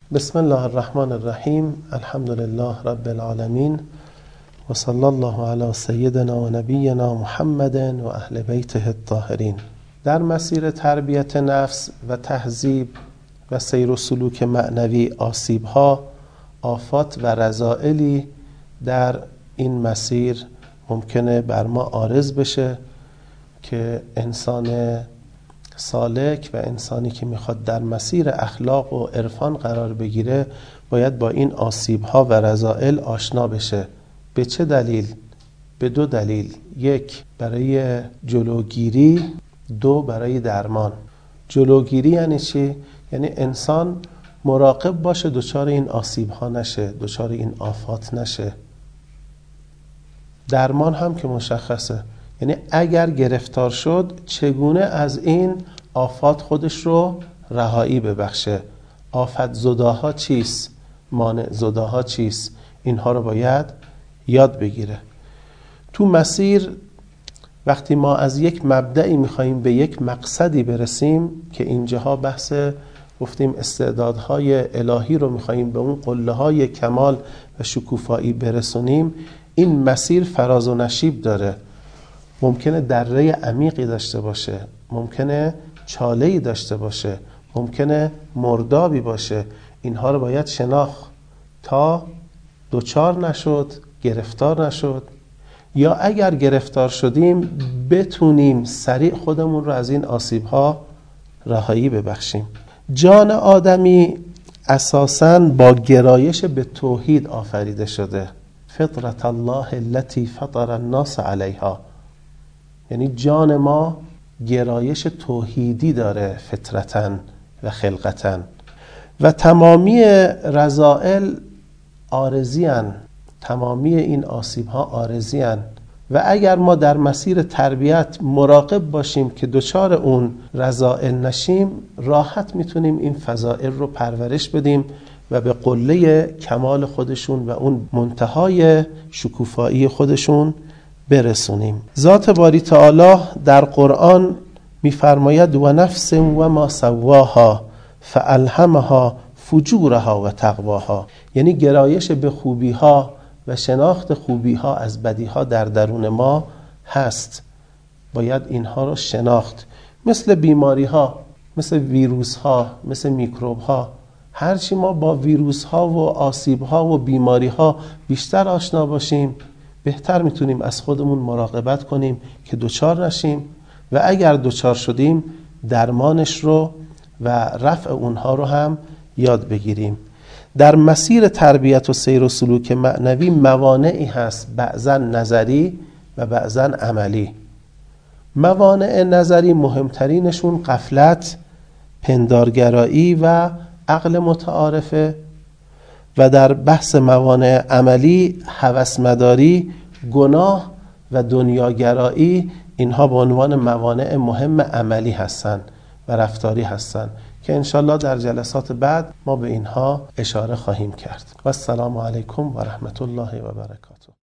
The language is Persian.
بسم الله الرحمن الرحیم. الحمد لله رب العالمین و صلی الله علی سیدنا و نبینا محمد و اهل بیته الطاهرین. در مسیر تربیت نفس و تهذیب و سیر و سلوک معنوی آسیب‌ها، آفات و رذائلی در این مسیر ممکنه بر ما عارض بشه که انسان سالک و انسانی که میخواد در مسیر اخلاق و عرفان قرار بگیره باید با این آسیب‌ها و رذائل آشنا بشه. به چه دلیل؟ به دو دلیل: یک، برای جلوگیری، دو، برای درمان. جلوگیری یعنی چی؟ یعنی انسان مراقب باشه دچار این آسیب‌ها نشه، دچار این آفات نشه. درمان هم که مشخصه، یعنی اگر گرفتار شد چگونه از این آفات خودش رو رهایی ببخشه. آفت زداها چیست؟ مانع زداها چیست؟ اینها رو باید یاد بگیره. تو مسیر وقتی ما از یک مبدأی میخواییم به یک مقصدی برسیم که اینجاها بحث گفتیم استعدادهای الهی رو میخواییم به اون قله‌های کمال و شکوفایی برسونیم، این مسیر فراز و نشیب داره. ممکنه دره عمیقی داشته باشه، ممکنه چاله‌ای داشته باشه، ممکنه مردابی باشه. اینها رو باید شناخت تا دوچار نشد، گرفتار نشد، یا اگر گرفتار شدیم بتونیم سریع خودمون رو از این آسیب‌ها رهایی ببخشیم. جان آدمی اساساً با گرایش به توحید آفریده شده. فطرت الله التي فطر الناس علیها، یعنی جان ما گرایش توحیدی داره فطرتاً و خلقتاً. و تمامی رذائل عارضی هن، تمامی این آسیب ها عارضی هن. و اگر ما در مسیر تربیت مراقب باشیم که دچار اون رذائل نشیم، راحت میتونیم این فضائل رو پرورش بدیم و به قله کمال خودشون و اون منتهای شکوفایی خودشون برسونیم. ذات باری تعالی در قرآن میفرماید و نفس و ما سواها فالهمها فجورها و تقواها، یعنی گرایش به خوبی ها و شناخت خوبی ها از بدی ها در درون ما هست. باید اینها رو شناخت. مثل بیماری ها، مثل ویروس ها، مثل میکروب ها، هرچی ما با ویروس ها و آسیب ها و بیماری ها بیشتر آشنا باشیم بهتر میتونیم از خودمون مراقبت کنیم که دوچار نشیم، و اگر دوچار شدیم درمانش رو و رفع اونها رو هم یاد بگیریم. در مسیر تربیت و سیر و سلوک معنوی موانعی هست، بعضا نظری و بعضا عملی. موانع نظری مهمترینشون غفلت، پندارگرایی و عقل متعارفه، و در بحث موانع عملی هوسمداری، گناه و دنیاگرایی. اینها به عنوان موانع مهم عملی هستن و رفتاری هستن که انشالله در جلسات بعد ما به اینها اشاره خواهیم کرد. و السلام علیکم و رحمت الله و برکاته.